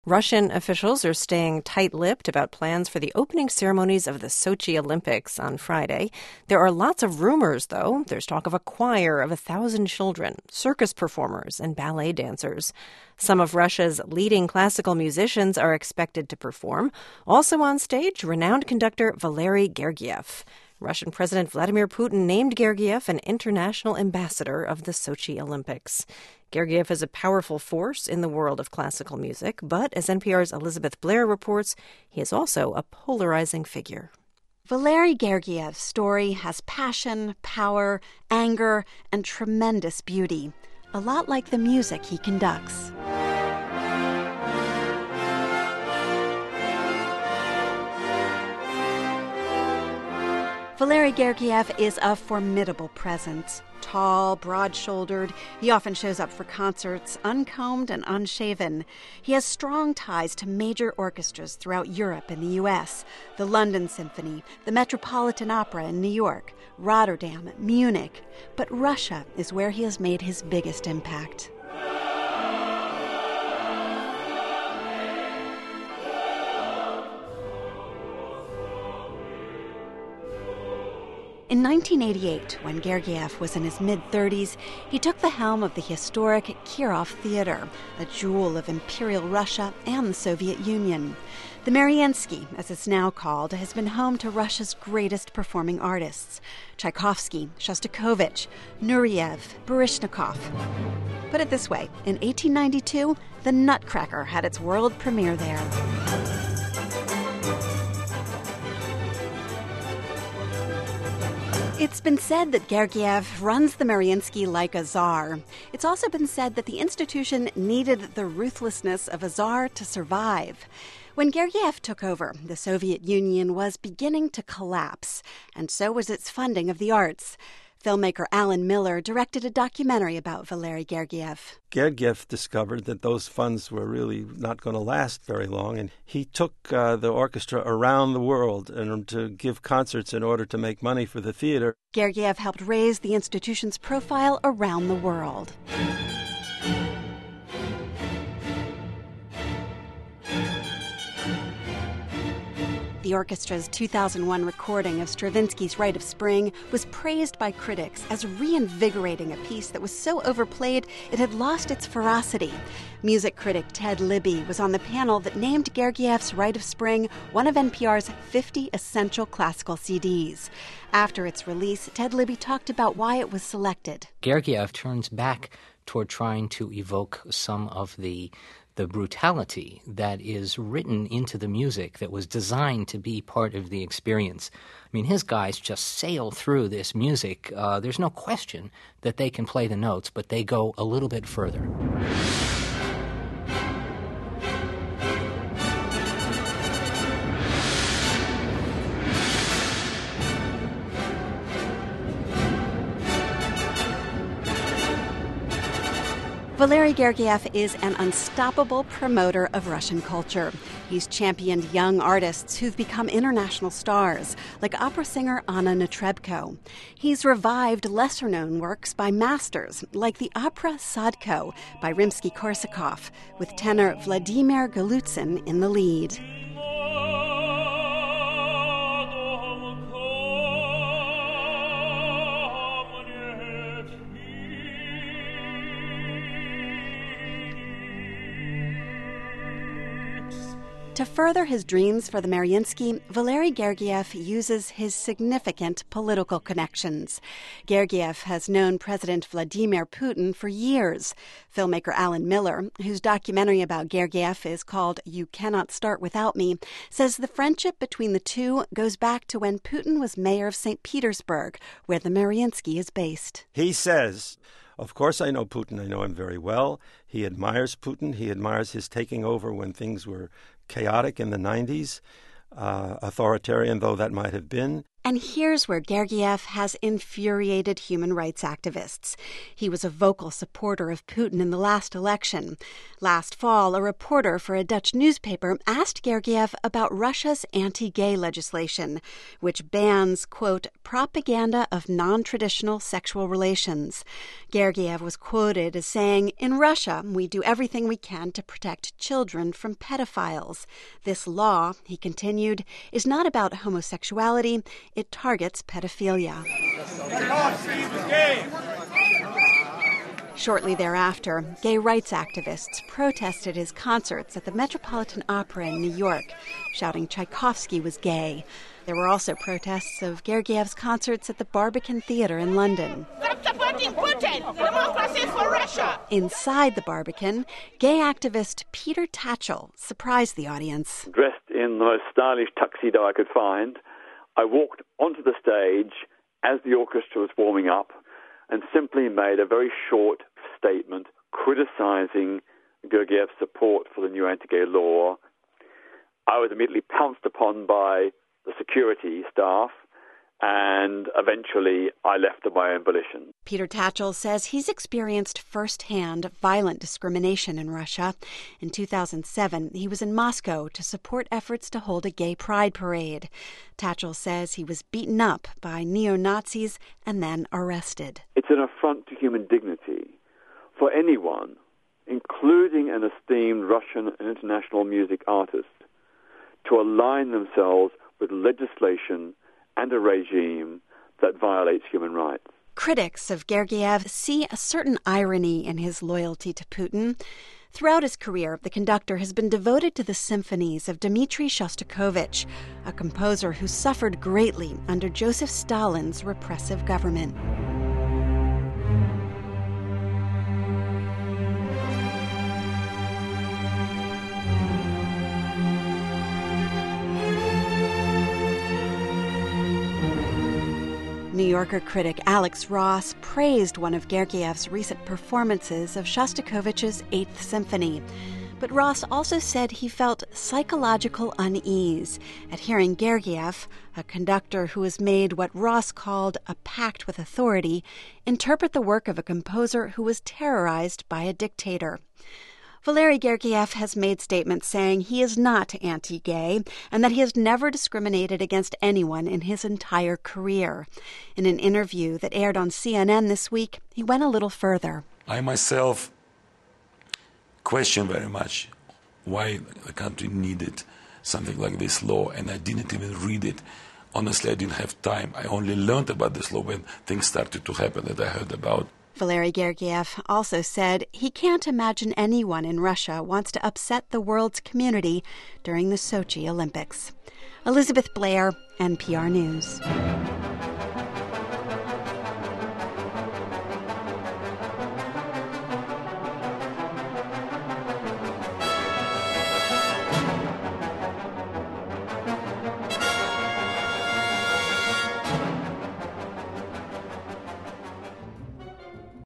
Russian officials are staying tight-lipped about plans for the opening ceremonies of the Sochi Olympics on Friday. There are lots of rumors, though. There's talk of a choir of 1,000 children, circus performers, and ballet dancers. Some of Russia's leading classical musicians are expected to perform. Also on stage, renowned conductor Valery Gergiev. Russian President Vladimir Putin named Gergiev an international ambassador of the Sochi Olympics. Gergiev is a powerful force in the world of classical music, but as NPR's Elizabeth Blair reports, he is also a polarizing figure. Valery Gergiev's story has passion, power, anger, and tremendous beauty, a lot like the music he conducts. Valery Gergiev is a formidable presence. Tall, broad-shouldered, he often shows up for concerts uncombed and unshaven. He has strong ties to major orchestras throughout Europe and the U.S., the London Symphony, the Metropolitan Opera in New York, Rotterdam, Munich. But Russia is where he has made his biggest impact. In 1988, when Gergiev was in his mid-30s, he took the helm of the historic Kirov Theater, a jewel of Imperial Russia and the Soviet Union. The Mariinsky, as it's now called, has been home to Russia's greatest performing artists: Tchaikovsky, Shostakovich, Nureyev, Baryshnikov. Put it this way, in 1892, the Nutcracker had its world premiere there. It's been said that Gergiev runs the Mariinsky like a czar. It's also been said that the institution needed the ruthlessness of a czar to survive. When Gergiev took over, the Soviet Union was beginning to collapse, and so was its funding of the arts. Filmmaker Alan Miller directed a documentary about Valery Gergiev. Gergiev discovered that those funds were really not going to last very long, and he took the orchestra around the world to give concerts in order to make money for the theater. Gergiev helped raise the institution's profile around the world. The orchestra's 2001 recording of Stravinsky's Rite of Spring was praised by critics as reinvigorating a piece that was so overplayed it had lost its ferocity. Music critic Ted Libby was on the panel that named Gergiev's Rite of Spring one of NPR's 50 essential classical CDs. After its release, Ted Libby talked about why it was selected. Gergiev turns back toward trying to evoke some of the brutality that is written into the music that was designed to be part of the experience. I mean, his guys just sail through this music. There's no question that they can play the notes, but they go a little bit further. Valery Gergiev is an unstoppable promoter of Russian culture. He's championed young artists who've become international stars, like opera singer Anna Netrebko. He's revived lesser-known works by masters, like the opera Sadko by Rimsky-Korsakov, with tenor Vladimir Golitsyn in the lead. To further his dreams for the Mariinsky, Valery Gergiev uses his significant political connections. Gergiev has known President Vladimir Putin for years. Filmmaker Alan Miller, whose documentary about Gergiev is called You Cannot Start Without Me, says the friendship between the two goes back to when Putin was mayor of St. Petersburg, where the Mariinsky is based. He says, of course I know Putin, I know him very well. He admires Putin. He admires his taking over when things were chaotic in the 90s, authoritarian though that might have been. And here's where Gergiev has infuriated human rights activists. He was a vocal supporter of Putin in the last election. Last fall, a reporter for a Dutch newspaper asked Gergiev about Russia's anti-gay legislation, which bans, quote, propaganda of non-traditional sexual relations. Gergiev was quoted as saying, "In Russia, we do everything we can to protect children from pedophiles. This law," he continued, "is not about homosexuality. It targets pedophilia." Shortly thereafter, gay rights activists protested his concerts at the Metropolitan Opera in New York, shouting Tchaikovsky was gay. There were also protests of Gergiev's concerts at the Barbican Theatre in London. Stop supporting Putin! Democracy for Russia! Inside the Barbican, gay activist Peter Tatchell surprised the audience. Dressed in the most stylish tuxedo I could find, I walked onto the stage as the orchestra was warming up and simply made a very short statement criticizing Gergiev's support for the new anti-gay law. I was immediately pounced upon by the security staff, and eventually I left of my own volition. Peter Tatchell says he's experienced firsthand violent discrimination in Russia. In 2007, he was in Moscow to support efforts to hold a gay pride parade. Tatchell says he was beaten up by neo-Nazis and then arrested. It's an affront to human dignity for anyone, including an esteemed Russian and international music artist, to align themselves with legislation and a regime that violates human rights. Critics of Gergiev see a certain irony in his loyalty to Putin. Throughout his career, the conductor has been devoted to the symphonies of Dmitri Shostakovich, a composer who suffered greatly under Joseph Stalin's repressive government. New Yorker critic Alex Ross praised one of Gergiev's recent performances of Shostakovich's Eighth Symphony. But Ross also said he felt psychological unease at hearing Gergiev, a conductor who has made what Ross called a pact with authority, interpret the work of a composer who was terrorized by a dictator. Valery Gergiev has made statements saying he is not anti-gay and that he has never discriminated against anyone in his entire career. In an interview that aired on CNN this week, he went a little further. I myself question very much why the country needed something like this law, and I didn't even read it. Honestly, I didn't have time. I only learned about this law when things started to happen that I heard about. Valery Gergiev also said he can't imagine anyone in Russia wants to upset the world's community during the Sochi Olympics. Elizabeth Blair, NPR News.